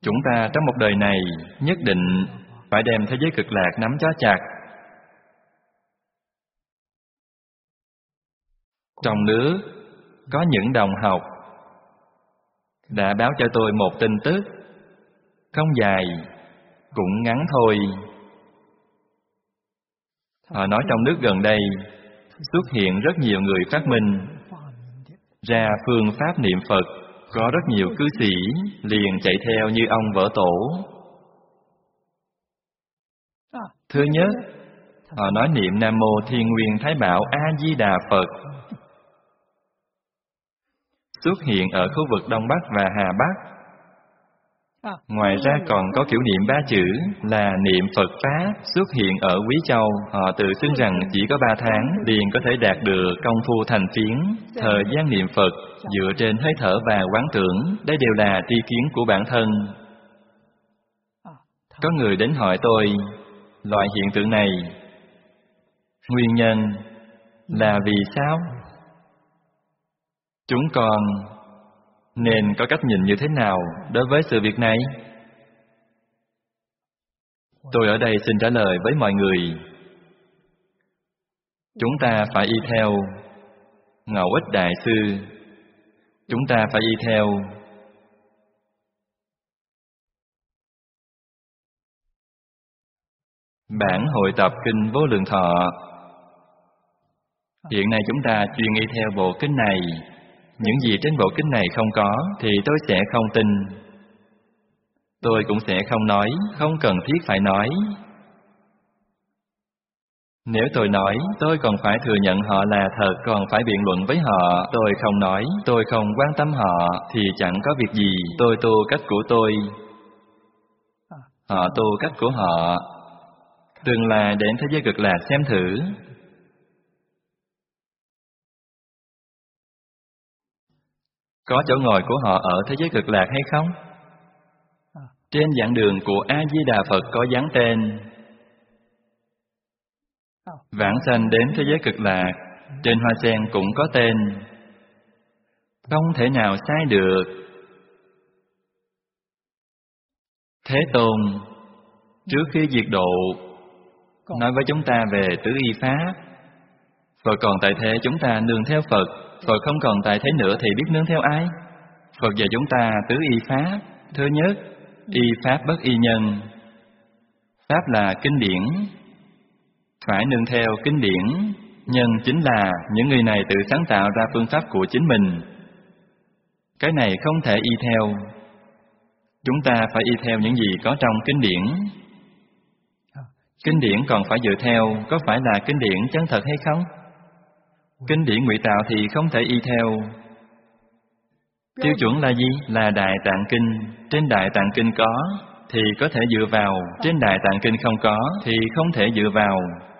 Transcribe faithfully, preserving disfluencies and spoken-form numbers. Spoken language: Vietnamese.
Chúng ta trong một đời này nhất định phải đem thế giới cực lạc nắm cho chặt. Trong nước có những đồng học đã báo cho tôi một tin tức, không dài, cũng ngắn thôi. Họ nói trong nước gần đây xuất hiện rất nhiều người phát minh ra phương pháp niệm Phật. Có rất nhiều cư sĩ liền chạy theo như ông Vở Tổ. Thứ nhất, họ nói niệm Nam Mô Thiên Nguyên Thái Bảo A-di-đà Phật. Xuất hiện ở khu vực Đông Bắc và Hà Bắc. Ngoài ra còn có kiểu niệm ba chữ là niệm Phật Pháp xuất hiện ở Quý Châu. Họ tự xưng rằng chỉ có ba tháng liền có thể đạt được công phu thành phiến. Thời gian niệm Phật dựa trên hơi thở và quán tưởng. Đây đều là tri kiến của bản thân. Có người đến hỏi tôi, loại hiện tượng này nguyên nhân là vì sao? Chúng con nên có cách nhìn như thế nào đối với sự việc này? Tôi ở đây xin trả lời với mọi người. Chúng ta phải y theo Ngẫu Ích Đại Sư. Chúng ta phải y theo bản hội tập Kinh Vô Lượng Thọ. Hiện nay chúng ta chuyên y theo bộ kinh này. Những gì trên bộ kinh này không có thì tôi sẽ không tin. Tôi cũng sẽ không nói, không cần thiết phải nói. Nếu tôi nói, tôi còn phải thừa nhận họ là thật, còn phải biện luận với họ. Tôi không nói, tôi không quan tâm họ, thì chẳng có việc gì. Tôi tu cách của tôi, họ tu cách của họ. Tương lai đến thế giới cực lạc xem thử. Có chỗ ngồi của họ ở thế giới cực lạc hay không? Trên giảng đường của A-di-đà Phật có dán tên vãng sanh đến thế giới cực lạc. Trên hoa sen cũng có tên. Không thể nào sai được. Thế Tôn trước khi diệt độ nói với chúng ta về tứ y pháp. Phật còn tại thế chúng ta nương theo Phật. Phật không còn tại thế nữa thì biết nương theo ai? Phật dạy chúng ta tứ y pháp. Thứ nhất, y pháp bất y nhân. Pháp là kinh điển, phải nương theo kinh điển. Nhân chính là những người này tự sáng tạo ra phương pháp của chính mình. Cái này không thể y theo. Chúng ta phải y theo những gì có trong kinh điển. Kinh điển còn phải dựa theo có phải là kinh điển chân thật hay không? Kinh điển ngụy tạo thì không thể y theo. Tiêu chuẩn là gì? Là Đại Tạng Kinh. Trên Đại Tạng Kinh có thì có thể dựa vào, trên Đại Tạng Kinh không có thì không thể dựa vào.